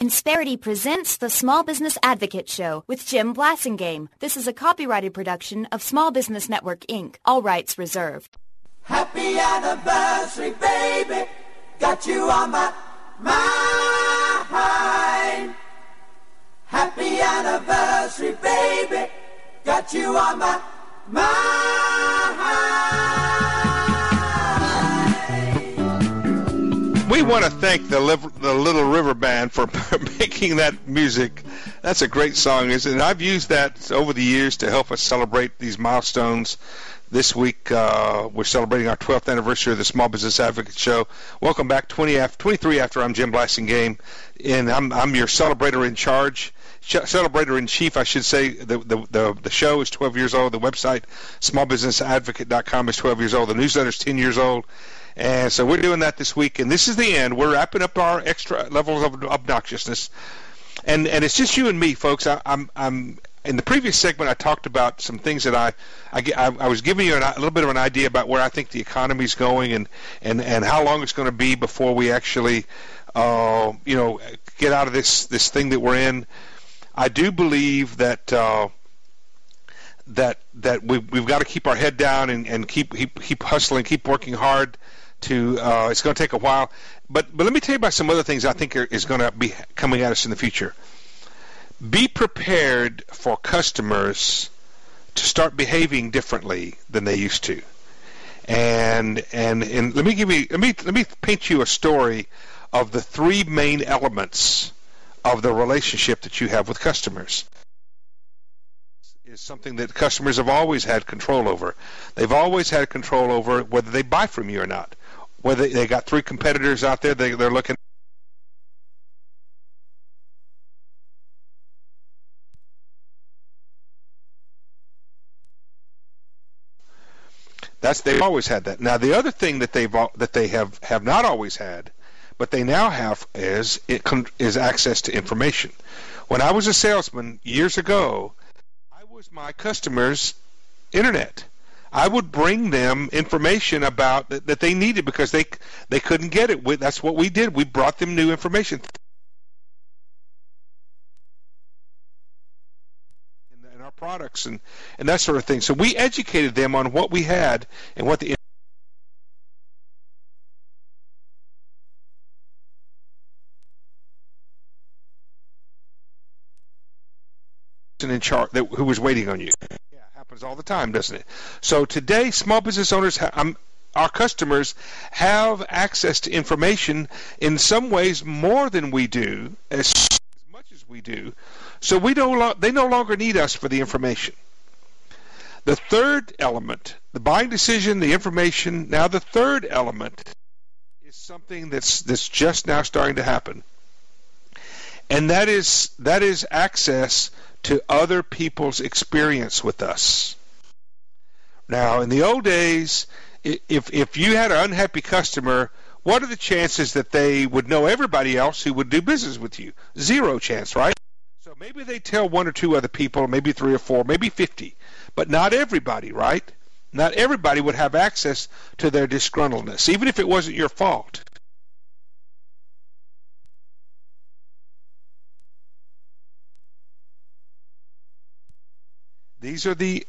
Insperity presents the Small Business Advocate Show with Jim Blasingame. This is a copyrighted production of Small Business Network, Inc. All rights reserved. Happy anniversary, baby. Got you on my mind. Happy anniversary, baby. Got you on my mind. We want to thank the Little River Band for making that music. That's a great song, isn't it? And I've used that over the years to help us celebrate these milestones. This week, we're celebrating our 12th anniversary of the Small Business Advocate Show. Welcome back, 23 after. I'm Jim Blasingame, and I'm your celebrator in charge. Celebrator in chief, I should say. The show is 12 years old. The website, smallbusinessadvocate.com, is 12 years old. The newsletter is 10 years old. And so we're doing that this week, and this is the end. We're wrapping up our extra levels of obnoxiousness, and it's just you and me, folks. I'm in the previous segment. I talked about some things that I was giving you a little bit of an idea about where I think the economy's going, and how long it's going to be before we actually, get out of this thing that we're in. I do believe that we've got to keep our head down and keep hustling, keep working hard. It's going to take a while, but let me tell you about some other things I think is going to be coming at us in the future. Be prepared for customers to start behaving differently than they used to, and let me paint you a story of the three main elements of the relationship that you have with customers. Is something that customers have always had control over. They've always had control over whether they buy from you or not. Whether they got three competitors out there, they're looking. They've always had that. Now the other thing that they have not always had, but they now have is access to information. When I was a salesman years ago, was my customers' internet. I would bring them information about that they needed because they couldn't get it. That's what we did. We brought them new information in our products and that sort of thing. So we educated them on what we had and what the in charge who was waiting on you. Yeah, it happens all the time, doesn't it? So today, small business owners, our customers, have access to information in some ways more than we do, as much as we do. So they no longer need us for the information. The third element, the buying decision, the information. Now the third element is something that's just now starting to happen, and that is access to other people's experience with us. Now, in the old days, if you had an unhappy customer, what are the chances that they would know everybody else who would do business with you? Zero chance, right? So maybe they tell one or two other people, maybe 3 or 4, maybe 50, but not everybody, right? Not everybody would have access to their disgruntledness, even if it wasn't your fault. These are the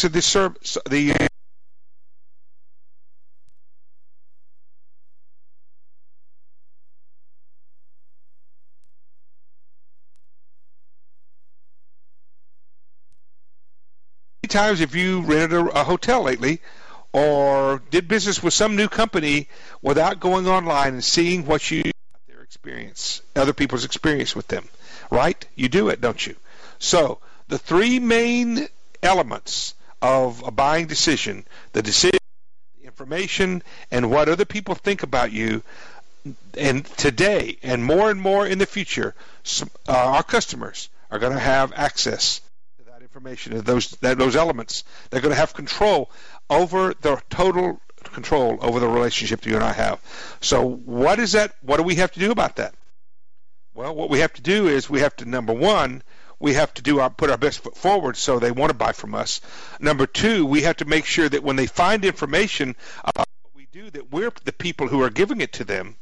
times if you rented a hotel lately or did business with some new company without going online and seeing what their experience, other people's experience with them, right? You do it, don't you? So the three main elements of a buying decision, the decision, the information, and what other people think about you, and today and more in the future, our customers are going to have access to that information, to those elements. They're going to have control over the total control over the relationship that you and I have. So what is that? What do we have to do about that? Well, what we have to do is we have to, number one, we have to put our best foot forward so they want to buy from us. Number two, we have to make sure that when they find information about what we do, that we're the people who are giving it to them.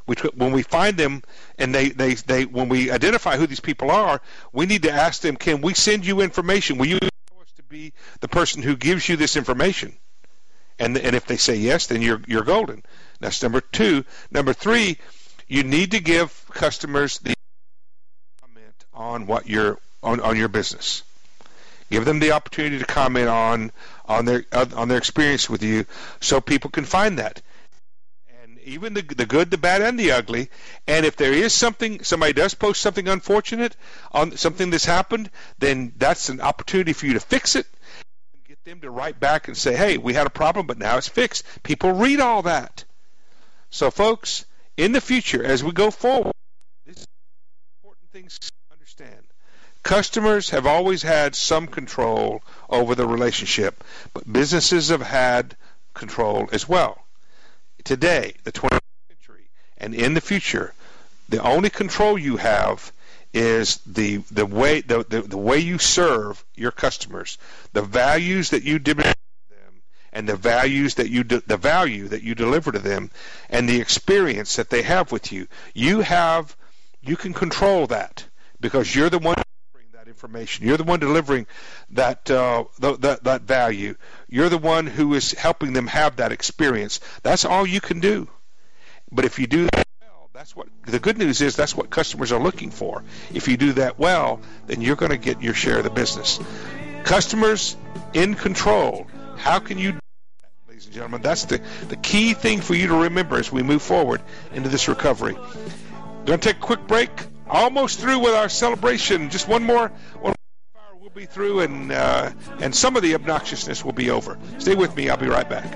When we find them and they when we identify who these people are, we need to ask them, can we send you information? Will you allow us to be the person who gives you this information? And if they say yes, then you're golden. That's number two. Number three, you need to give customers the comment on what on your business. Give them the opportunity to comment on their experience with you, so people can find that. And even the good, the bad, and the ugly. And if there is somebody does post something unfortunate on something that's happened, then that's an opportunity for you to fix it. Get them to write back and say, hey, we had a problem, but now it's fixed. People read all that. So, folks, in the future, as we go forward, this is important things to understand. Customers have always had some control over the relationship, but businesses have had control as well. Today, the 21st century, and in the future, the only control you have is the way you serve your customers, the values that you demonstrate to them, and the value that you deliver to them, and the experience that they have with you. You can control that because you're the one delivering that information. You're the one delivering that that value. You're the one who is helping them have that experience. That's all you can do. But if you do that, that's what the good news is. That's what customers are looking for. If you do that well, then you're going to get your share of the business. Customers in control. How can you do that, ladies and gentlemen? That's the key thing for you to remember as we move forward into this recovery. Going to take a quick break. Almost through with our celebration. Just one more hour, we'll be through, and some of the obnoxiousness will be over. Stay with me. I'll be right back.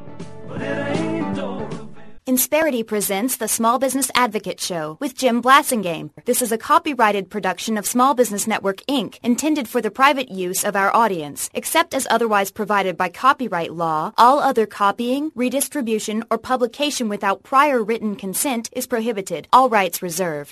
Insperity presents the Small Business Advocate Show with Jim Blasingame. This is a copyrighted production of Small Business Network, Inc., intended for the private use of our audience. Except as otherwise provided by copyright law, all other copying, redistribution, or publication without prior written consent is prohibited. All rights reserved.